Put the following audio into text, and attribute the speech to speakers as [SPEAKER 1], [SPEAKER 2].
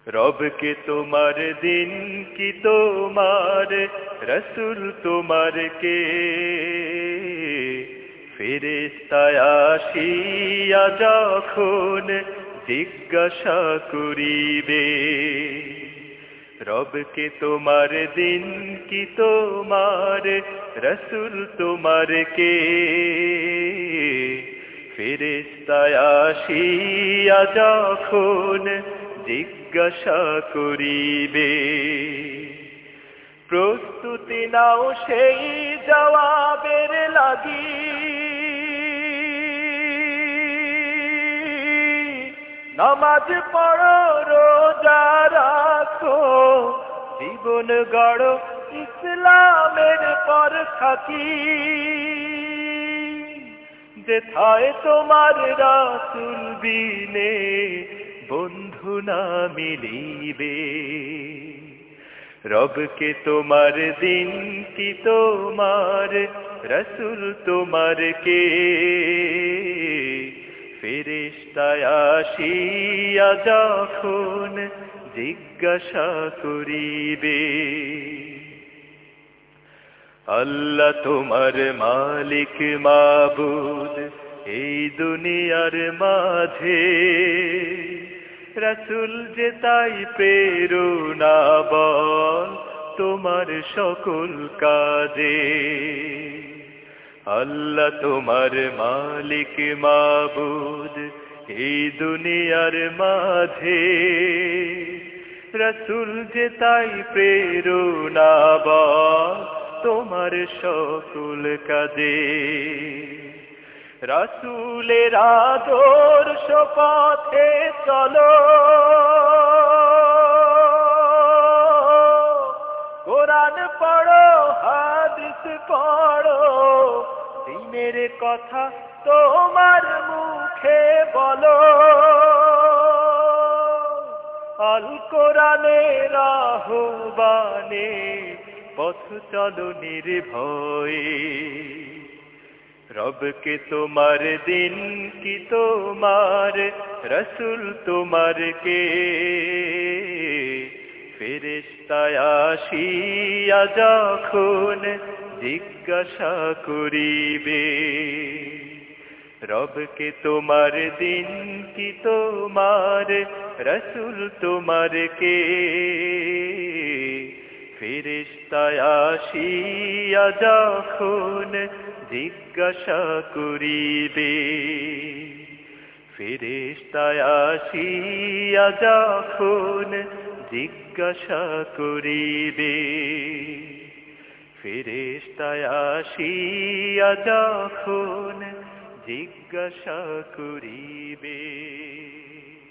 [SPEAKER 1] রবকে তোমার দিন কি তোমার রসুল তোমার কে ফেরেশতায় আসিয়া যখন জিজ্ঞাসা করিবে রবকে তোমার দিন কি তোমার রসুল তোমার কে ফেরেশতায় আসিয়া যখন জিজ্ঞাসা করিবে প্রস্তুতি নাও সেই জবাবের লাগি নামাজ পড়ো রোজা রাখো জীবন গড়ো ইসলামের পর থাকি যেথায় তোমার রাসূল বিনে বন্ধু না মিলিবে রবকে তোমার দিন কি তোমার রসুল তোমার কে ফেরেশতায় আসিয়া যখন জিজ্ঞাসা করিবে আল্লাহ তোমার মালিক মাবুদ এই দুনিয়ার মাঝে রসুল যে তাই প্রেরণা বল তোমার সকল কাজে আল্লাহ তোমার মালিক মাবুদ এই দুনিয়ার মাঝে রসুল যে তাই প্রেরণা বল তোমার সকল কাজে রাসূলের আদর্শ পথে চলো কোরআন পড়ো হাদিস পড়ো দ্বীনের কথা তোমার মুখে বলো আল কোরআনের আহ্বানে পথ চলো নির্ভয়ে রবকে তোমার দিন কি তোমার রসুল তোমার কে ফেরেশতায় আসিয়া যখন জিজ্ঞাসা করিবে রবকে তোমার দিন কি তোমার রসুল তোমার কে ফেরেশতায় আসিয়া যখন জিজ্ঞাসা করিবে ফেরেশতায় আসিয়া যখন জিজ্ঞাসা করিবে ফেরেশতায় আসিয়া যখন জিজ্ঞাসা করিবে